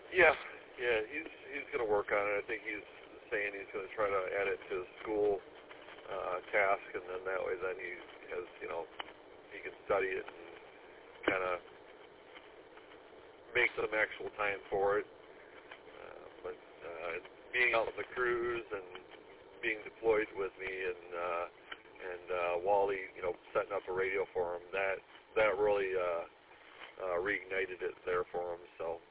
Yeah, he's going to work on it. I think he's saying he's going to try to add it to his school task, and then that way then he has, he can study it and kind of make some actual time for it. But being out on the cruise and being deployed with me and Wally, setting up a radio for him, that really reignited it there for him. So